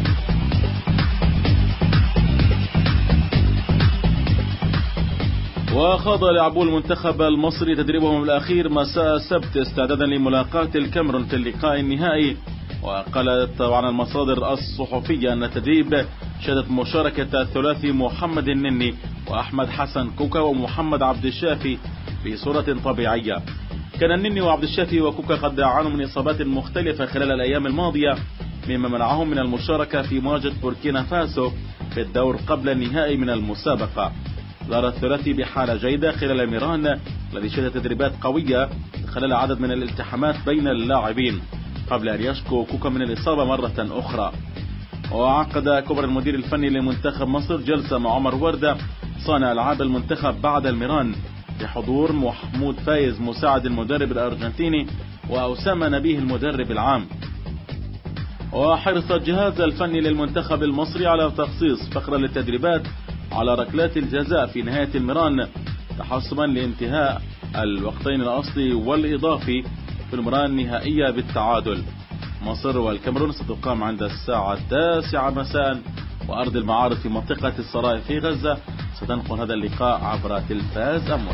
Speaker 1: وخاض لاعبو المنتخب المصري تدريبهم الأخير مساء السبت استعدادا لملاقاة الكاميرون في اللقاء النهائي وقالت طبعا المصادر الصحفية أن التدريب شهدت مشاركة الثلاثي محمد النني وأحمد حسن كوكا ومحمد عبد الشافي بصورة طبيعية. كان النني وعبد الشافي وكوكا قد عانوا من إصابات مختلفة خلال الأيام الماضية، مما منعهم من المشاركة في مواجهة بوركينا فاسو في الدور قبل النهائي من المسابقة. ظهر الثلاثي بحالة جيدة خلال الميران الذي شهد تدريبات قوية خلال عدد من الالتحامات بين اللاعبين قبل أن يشكو كوكا من الإصابة مرة أخرى. وعقد كبر المدير الفني لمنتخب مصر جلسة مع عمر وردة صانع ألعاب المنتخب بعد الميران بحضور محمود فايز مساعد المدرب الأرجنتيني وأسامة نبيه المدرب العام. وحرص الجهاز الفني للمنتخب المصري على تخصيص فقرة للتدريبات على ركلات الجزاء في نهاية الميران تحسبا لانتهاء الوقتين الأصلي والإضافي في المباراة النهائية بالتعادل. مصر والكاميرون ستقام عند الساعة 9 مساء وأرض المعارض في منطقة السراي في غزة. ستنقل هذا اللقاء عبر تلفاز أموال.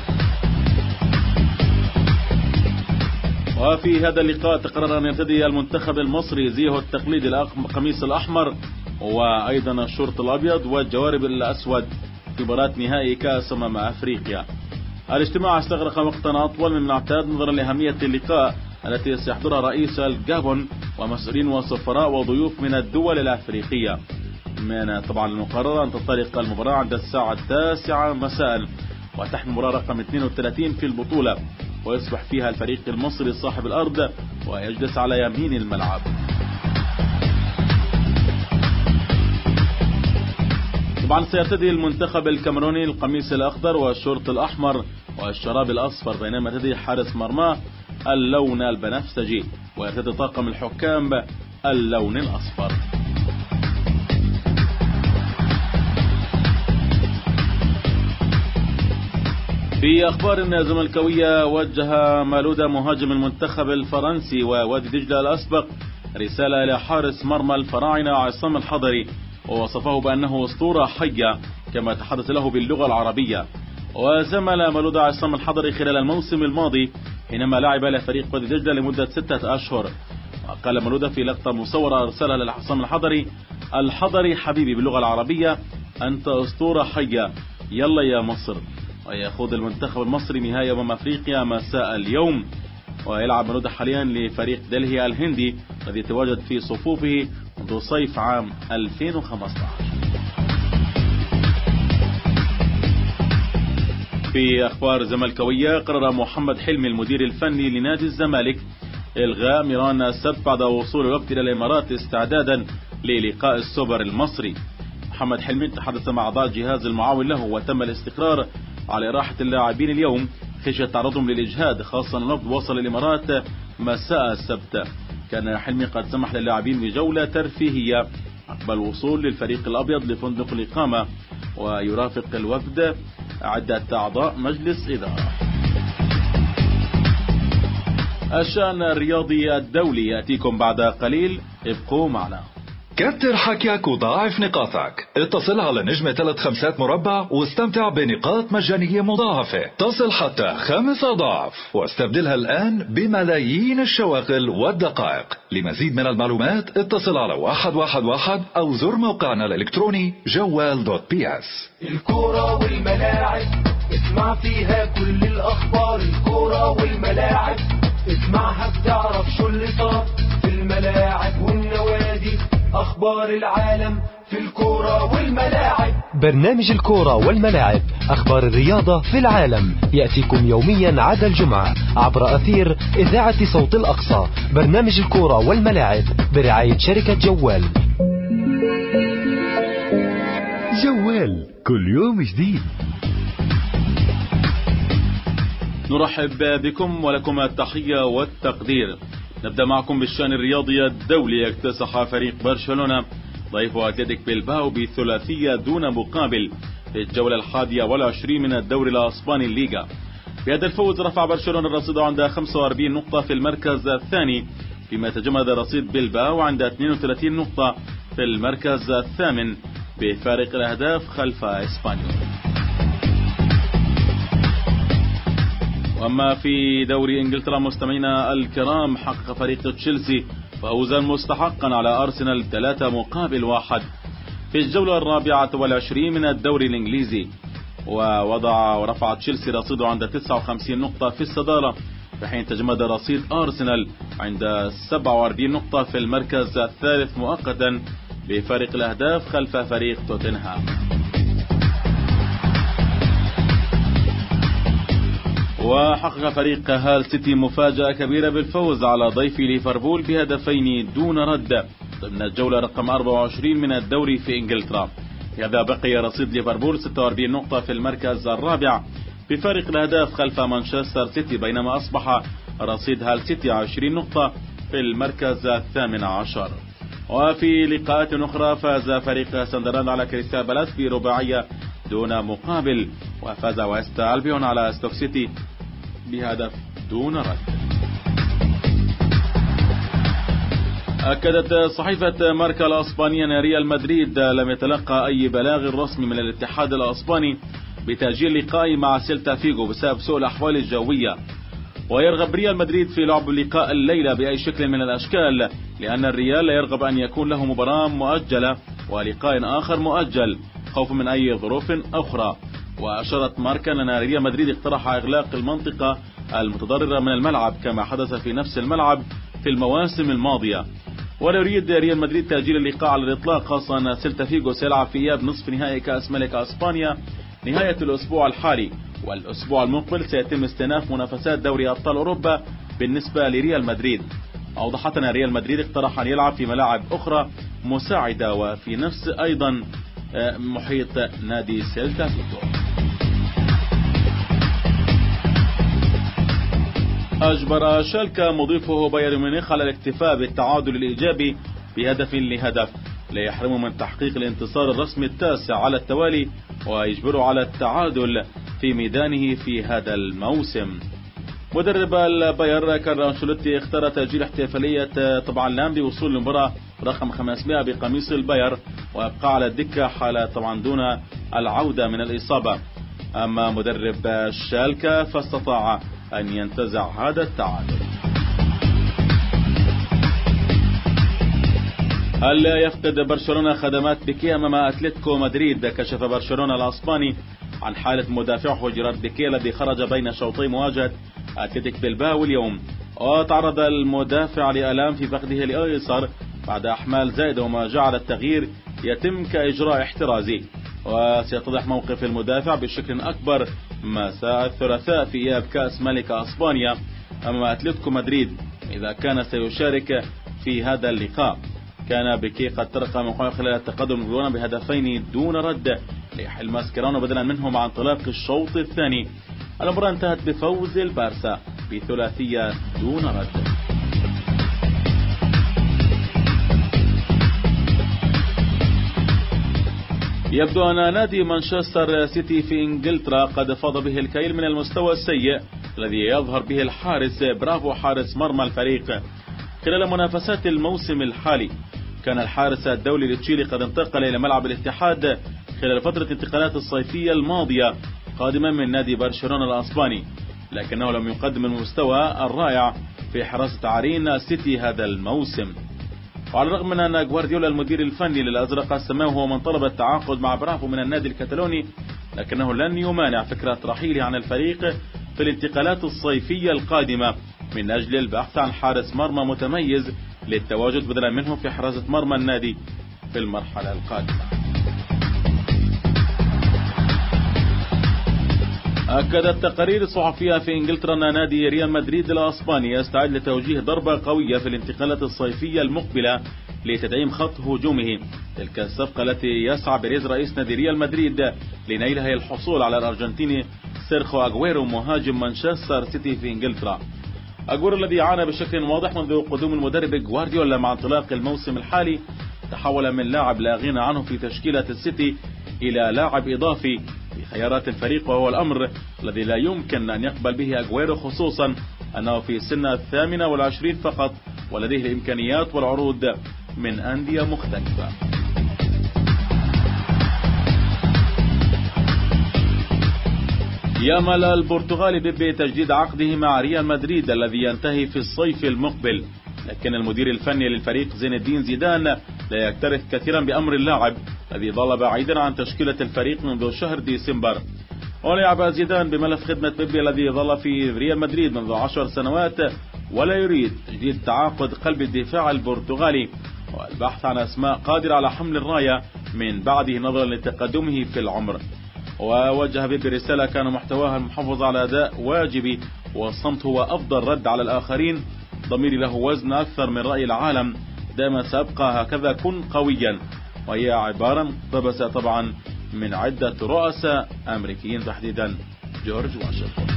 Speaker 1: وفي هذا اللقاء تقرر أن يرتدي المنتخب المصري زيه التقليدي القميص الأحمر وأيضا الشورت الأبيض والجوارب الأسود في مباراة نهائي كأس أفريقيا. الاجتماع استغرق وقتا أطول من المعتاد نظرا لأهمية اللقاء التي سيحضرها رئيس الجابون ومسؤولين وسفراء وضيوف من الدول الأفريقية. من طبعا المقرر أن تنطلق المباراة عند الساعة 9 مساء وتحت المباراة رقم 32 في البطولة، ويصبح فيها الفريق المصري صاحب الأرض ويجلس على يمين الملعب. طبعا سيرتدي المنتخب الكاميروني القميص الأخضر والشورت الأحمر والشراب الأصفر، بينما يرتدي حارس مرماه اللون البنفسجي ويرتدي طاقم الحكام اللون الأصفر. في أخبار زملكاوية، وجه مالودا مهاجم المنتخب الفرنسي ووادي دجلة الأسبق رسالة إلى حارس مرمى الفراعنة عصام الحضري ووصفه بأنه أسطورة حية كما تحدث له باللغة العربية. وزمل مالودا عصام الحضري خلال الموسم الماضي حينما لعب لفريق وادي دجلة لمدة 6 أشهر. وقال مالودا في لقطة مصورة أرسلها لعصام الحضري حبيبي باللغة العربية أنت أسطورة حية، يلا يا مصر. ويخوض المنتخب المصري نهائي أفريقيا مساء اليوم، ويلعب مالودا حاليا لفريق دلهي الهندي الذي يتواجد في صفوفه منذ صيف عام 2015. في أخبار زملكاوية، قرر محمد حلمي المدير الفني لنادي الزمالك إلغاء ميران السبت بعد وصول الوقت إلى الإمارات استعدادا للقاء السوبر المصري. محمد حلمي تحدث مع أعضاء الجهاز المعاون له وتم الاستقرار على راحة اللاعبين اليوم خشية تعرضهم للإجهاد، خاصة النبض وصل الإمارات مساء السبت. كان حلمي قد سمح للاعبين بجولة ترفيهية عقب الوصول للفريق الأبيض لفندق الإقامة، ويرافق الوفد عدة أعضاء مجلس إدارة. الشأن الرياضي الدولي يأتيكم بعد قليل، ابقوا معنا.
Speaker 2: كتر حكيك وضاعف نقاطك. اتصل على نجمة 3 مربع واستمتع بنقاط مجانية مضاعفة تصل حتى 5 أضعاف، واستبدلها الآن بملايين الشواغل والدقائق. لمزيد من المعلومات اتصل على 111 أو زر موقعنا الإلكتروني جوال.ps.
Speaker 3: الكورة والملاعب اسمع فيها كل الأخبار. الكورة والملاعب اسمعها بتعرف شو اللي صار في الملاعب والنوادي. أخبار العالم في الكورة والملاعب.
Speaker 4: برنامج الكورة والملاعب، أخبار الرياضة في العالم، يأتيكم يوميا عدا الجمعة عبر أثير إذاعة صوت الأقصى. برنامج الكورة والملاعب برعاية شركة جوال.
Speaker 5: جوال كل يوم جديد.
Speaker 1: نرحب بكم ولكم التحية والتقدير. نبدأ معكم بالشأن الرياضي الدولي. اكتسح فريق برشلونة ضيف أتلتيك بلباو بثلاثية دون مقابل في الجولة 21 من الدوري الأسباني الليغا. بهذا الفوز رفع برشلونة الرصيد عند 45 نقطة في المركز الثاني، فيما تجمد رصيد بلباو عند 32 نقطة في المركز الثامن بفارق الأهداف خلف إسبانيول. وأما في دوري إنجلترا مستمعينا الكرام، حقق فريق تشيلسي فوزا مستحقا على أرسنال 3-1 في الجولة 24 من الدوري الإنجليزي، ورفع تشيلسي رصيده عند 59 نقطة في الصدارة، في حين تجمد رصيد أرسنال عند 47 نقطة في المركز الثالث مؤقتا بفارق الأهداف خلف فريق توتنهام. وحقق فريق هال سيتي مفاجأة كبيرة بالفوز على ضيف ليفربول بهدفين دون رد ضمن الجولة رقم 24 من الدوري في إنجلترا. هذا بقي رصيد ليفربول 46 نقطة في المركز الرابع بفارق الأهداف خلف مانشستر سيتي، بينما أصبح رصيد هال سيتي 20 نقطة في المركز 18. وفي لقاءات أخرى فاز فريق ساندرلاند على كريستال بالاس برباعية دون مقابل، وفاز ويست ألبيون على ستوك سيتي بهدف دون رد. أكدت صحيفة ماركا الأسبانية أن ريال مدريد لم يتلقى أي بلاغ رسمي من الاتحاد الأسباني بتأجيل لقاء مع سيلتا فيغو بسبب سوء الأحوال الجوية، ويرغب ريال مدريد في لعب لقاء الليلة بأي شكل من الأشكال، لأن الريال لا يرغب أن يكون له مباراة مؤجلة ولقاء آخر مؤجل خوفا من أي ظروف أخرى. وأشارت ماركا أن ريال مدريد اقترح إغلاق المنطقة المتضررة من الملعب كما حدث في نفس الملعب في المواسم الماضية، ولا يريد ريال مدريد تأجيل اللقاء على الإطلاق، خاصة أن سيلتا فيغو سيلعب في إياب نصف نهائي كأس ملك أسبانيا نهاية الأسبوع الحالي، والأسبوع المقبل سيتم استئناف منافسات دوري أبطال أوروبا بالنسبة لريال مدريد. أوضحت أن ريال مدريد اقترح أن يلعب في ملاعب أخرى مساعدة وفي نفس أيضا محيط نادي سيلتا فيغو. أجبر شالكا مضيفه بايرن ميونخ على الاكتفاء بالتعادل الإيجابي بهدف لهدف ليحرمه من تحقيق الانتصار الرسمي التاسع على التوالي ويجبره على التعادل في ميدانه في هذا الموسم. مدرب الباير كارلو أنشيلوتي اختار تأجيل احتفالية طبعا لام بوصول المباراة رقم 500 بقميص الباير ويبقى على الدكة حال طبعا دون العودة من الإصابة. أما مدرب شالكا فاستطاع أن ينتزع هذا التعادل. هل يفقد برشلونة خدمات بيكيه أمام أتلتيكو مدريد؟ كشف برشلونة الأسباني عن حالة مدافعه جيرارد بيكيه الذي خرج بين شوطي مواجهة أتلتيك بلباو اليوم، وتعرض المدافع لآلام في فخذه الأيسر بعد أحمال زائدة، وما جعل التغيير يتم كإجراء احترازي، وسيتضح موقف المدافع بشكل أكبر مساء الثلاثاء في إياب كأس ملك أسبانيا أمام أتلتيكو مدريد إذا كان سيشارك في هذا اللقاء. كان بيكيه قد طرق من خلال التقدم الجولان بهدفين دون رد ليحل ماسكيرانو بدلا منهم عن انطلاق الشوط الثاني. المباراة انتهت بفوز البارسا بثلاثية دون رد. يبدو أن نادي مانشستر سيتي في إنجلترا قد فاض به الكيل من المستوى السيء الذي يظهر به الحارس برافو حارس مرمى الفريق خلال منافسات الموسم الحالي. كان الحارس الدولي لتشيلي قد انتقل إلى ملعب الاتحاد خلال فترة انتقالات الصيفية الماضية قادما من نادي برشلونة الأسباني، لكنه لم يقدم المستوى الرائع في حراسة عرين السيتي هذا الموسم. وعلى الرغم من أن غوارديولا المدير الفني للأزرق السماوي هو من طلب التعاقد مع برافو من النادي الكتالوني، لكنه لن يمانع فكرة رحيله عن الفريق في الانتقالات الصيفية القادمة من أجل البحث عن حارس مرمى متميز للتواجد بدلا منه في حراسة مرمى النادي في المرحلة القادمة. أكدت تقارير صحفية في إنجلترا أن نادي ريال مدريد الأسباني يستعد لتوجيه ضربة قوية في الانتقالات الصيفية المقبلة لتدعيم خط هجومه. تلك الصفقة التي يسعى بيريز رئيس نادي ريال مدريد لنيلها هي الحصول على الأرجنتيني سيرخو أغويرو مهاجم مانشستر سيتي في إنجلترا. أغويرو الذي عانى بشكل واضح منذ قدوم المدرب غوارديولا مع انطلاق الموسم الحالي تحول من لاعب لا غنى عنه في تشكيلة السيتي إلى لاعب إضافي في خيارات الفريق، وهو الأمر الذي لا يمكن أن يقبل به أغويرو، خصوصا أنه في سن 28 فقط ولديه الإمكانيات والعروض من أندية مختلفة. يأمل البرتغالي بيبي تجديد عقده مع ريال مدريد الذي ينتهي في الصيف المقبل، لكن المدير الفني للفريق زين الدين زيدان لا يكترث كثيرا بأمر اللاعب الذي ظل بعيدا عن تشكيلة الفريق منذ شهر ديسمبر. ولعب زيدان بملف خدمة بيبي الذي ظل في ريال مدريد منذ 10 سنوات ولا يريد تجديد تعاقد قلب الدفاع البرتغالي والبحث عن أسماء قادرة على حمل الراية من بعده نظرا لتقدمه في العمر. ووجه بيبي رسالة كان محتواها المحافظة على أداء واجبي والصمت هو أفضل رد على الآخرين، ضميري له وزن أكثر من رأي العالم، دائما سأبقى هكذا، كن قويا. وهي عبارة مقتبسة طبعا من عدة رؤساء أمريكيين تحديدا جورج واشنطن.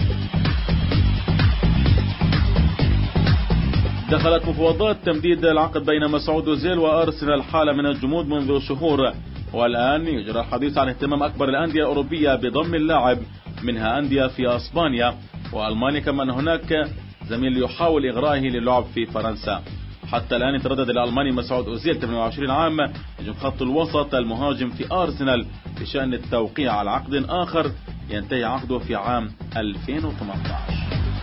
Speaker 1: دخلت مفاوضات تمديد العقد بين مسعود أوزيل وأرسنال حالة من الجمود منذ شهور، والآن يجرى الحديث عن اهتمام أكبر الأندية الأوروبية بضم اللاعب، منها أندية في أسبانيا وألمانيا، كما أن هناك زميل يحاول إغرائه للعب في فرنسا. حتى الآن يتردد الألماني مسعود أوزيل 28 عام نجم خط الوسط المهاجم في أرسنال بشأن التوقيع على عقد آخر ينتهي عقده في عام 2018.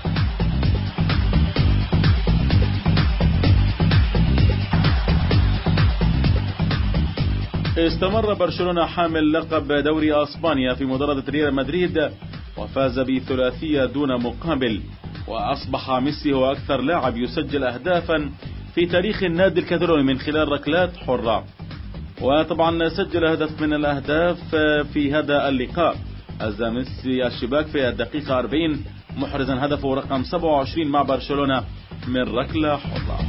Speaker 1: استمر برشلونة حامل لقب دوري أسبانيا في مضاربة ريال مدريد وفاز بثلاثية دون مقابل، وأصبح ميسي هو أكثر لاعب يسجل أهدافا في تاريخ النادي الكاتالوني من خلال ركلات حرة. وطبعا سجل هدف من الأهداف في هذا اللقاء، هز ميسي الشباك في الدقيقة 40 محرزا هدفه رقم 27 مع برشلونة من ركلة حرة.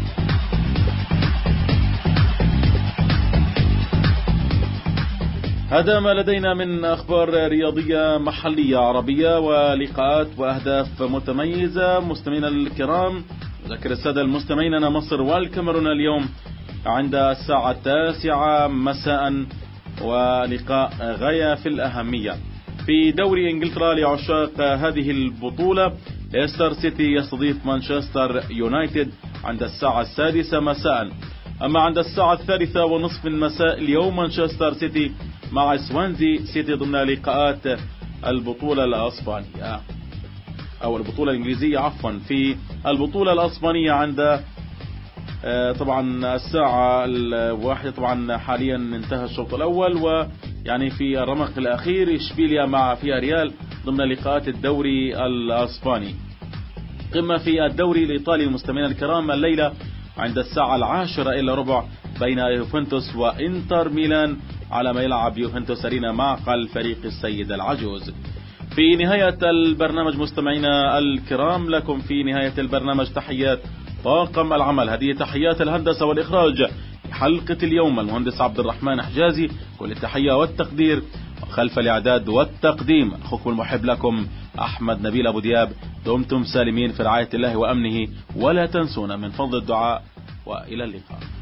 Speaker 1: هذا ما لدينا من أخبار رياضية محلية عربية ولقاءات وأهداف متميزة. مستمعينا الكرام، أذكر السادة المستمعين أن مصر والكاميرون اليوم عند الساعة 9 مساء ولقاء غاية في الأهمية. في دوري إنجلترا لعشاق هذه البطولة، ليستر سيتي يستضيف مانشستر يونايتد عند الساعة 6 مساء. أما عند الساعة 3:30 من مساء اليوم مانشستر سيتي مع سوانزي سيتي ضمن لقاءات البطولة الأسبانية أو البطولة الإنجليزية عفوا. في البطولة الأسبانية عند طبعا الساعة 1 طبعا حاليا انتهى الشوط الأول، ويعني في الرمق الأخير إشبيليا مع فياريال ضمن لقاءات الدوري الأسباني. قمة في الدوري الإيطالي المستمعين الكرام الليلة عند الساعة 10:15 بين يوفنتوس وإنتر ميلان على ما يلعب يوفنتوس أرينا معقل فريق السيد العجوز. في نهاية البرنامج مستمعينا الكرام، لكم في نهاية البرنامج تحيات طاقم العمل. هذه تحيات الهندسة والإخراج حلقة اليوم المهندس عبد الرحمن حجازي، كل التحية والتقدير، وخلف الإعداد والتقديم أخوكم المحب لكم أحمد نبيل أبو دياب. دمتم سالمين في رعاية الله وأمنه، ولا تنسونا من فضل الدعاء، وإلى اللقاء.